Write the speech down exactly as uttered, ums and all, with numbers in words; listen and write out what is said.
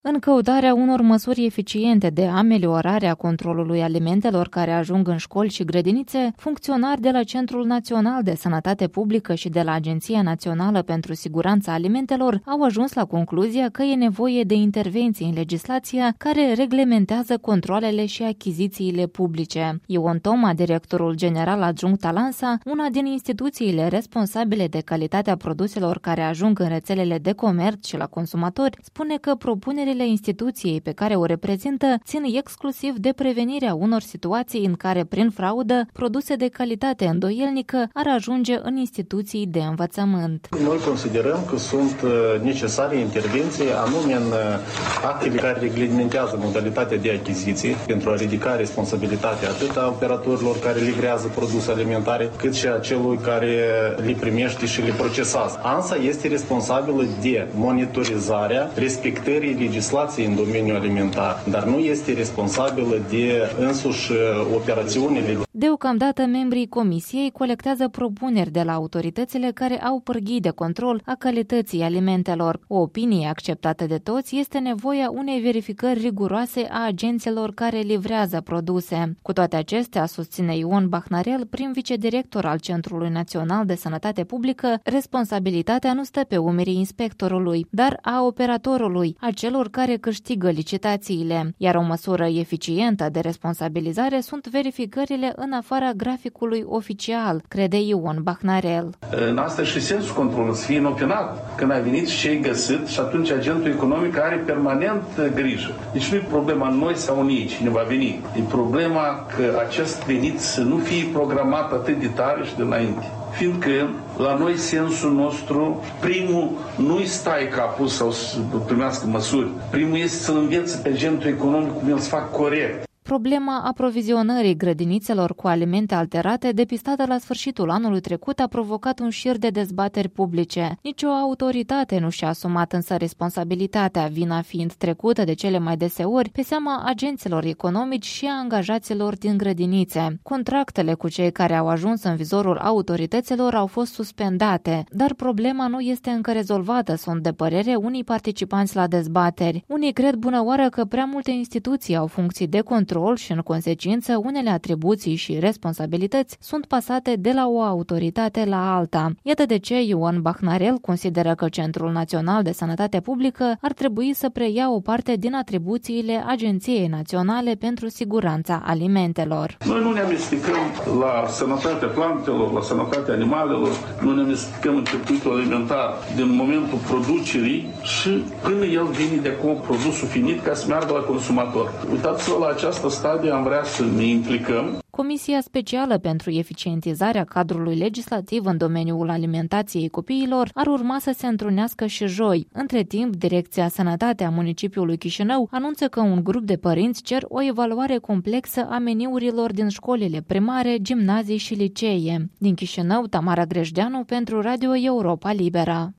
În căutarea unor măsuri eficiente de ameliorare a controlului alimentelor care ajung în școli și grădinițe, funcționari de la Centrul Național de Sănătate Publică și de la Agenția Națională pentru Siguranța Alimentelor au ajuns la concluzia că e nevoie de intervenții în legislația care reglementează controalele și achizițiile publice. Ion Toma, directorul general adjunct al ANSA, una din instituțiile responsabile de calitatea produselor care ajung în rețelele de comerț și la consumatori, spune că propunerile instituției pe care o reprezintă țin exclusiv de prevenirea unor situații în care, prin fraudă, produse de calitate îndoielnică ar ajunge în instituții de învățământ. Noi considerăm că sunt necesare intervenții anume în actele care reglementează modalitatea de achiziții pentru a ridica responsabilitatea atât a operatorilor care livrează produse alimentare, cât și a celui care le primește și le procesează. ANSA este responsabilă de monitorizarea respectării legislației în domeniul alimentar, dar nu este responsabilă de însuși operațiunile. Deocamdată, membrii comisiei colectează propuneri de la autoritățile care au pârghii de control a calității alimentelor. O opinie acceptată de toți este nevoia unei verificări riguroase a agenților care livrează produse. Cu toate acestea, susține Ion Bahnarel, prim vicedirector al Centrului Național de Sănătate Publică, responsabilitatea nu stă pe umerii inspectorului, dar a operatorului, a celor care câștigă licitațiile, iar o măsură eficientă de responsabilizare sunt verificările în afara graficului oficial, crede Ion Bahnarel. În asta și sensul controlului, să fie inopinat când ai venit și ce ai găsit și atunci agentul economic are permanent grijă. Deci nu e problema noi sau în ei cine va veni. E problema că acest venit să nu fie programat atât de tare și de înainte. Fiindcă la noi sensul nostru, primul nu-i stai capul sau să primească măsuri. Primul este să-l învețe pe agentul economic cum el să facă corect. Problema aprovizionării grădinițelor cu alimente alterate, depistată la sfârșitul anului trecut, a provocat un șir de dezbateri publice. Nici o autoritate nu și-a asumat însă responsabilitatea, vina fiind trecută de cele mai deseori pe seama agenților economici și a angajaților din grădinițe. Contractele cu cei care au ajuns în vizorul autorităților au fost suspendate, dar problema nu este încă rezolvată, sunt de părere unii participanți la dezbateri. Unii cred bunăoară că prea multe instituții au funcții de control și, în consecință, unele atribuții și responsabilități sunt pasate de la o autoritate la alta. Iată de ce Ion Bahnarel consideră că Centrul Național de Sănătate Publică ar trebui să preia o parte din atribuțiile Agenției Naționale pentru Siguranța Alimentelor. Noi nu ne amestecăm la sănătatea plantelor, la sănătatea animalelor, nu ne amestecăm în circuitul alimentar din momentul producerii și până el vine de acolo produsul finit ca să meargă la consumator. Uitați-vă la această stadiu am vrea să ne implicăm. Comisia Specială pentru Eficientizarea Cadrului Legislativ în domeniul alimentației copiilor ar urma să se întrunească și joi. Între timp, Direcția Sănătate a municipiului Chișinău anunță că un grup de părinți cer o evaluare complexă a meniurilor din școlile primare, gimnazii și licee. Din Chișinău, Tamara Grejdeanu pentru Radio Europa Liberă.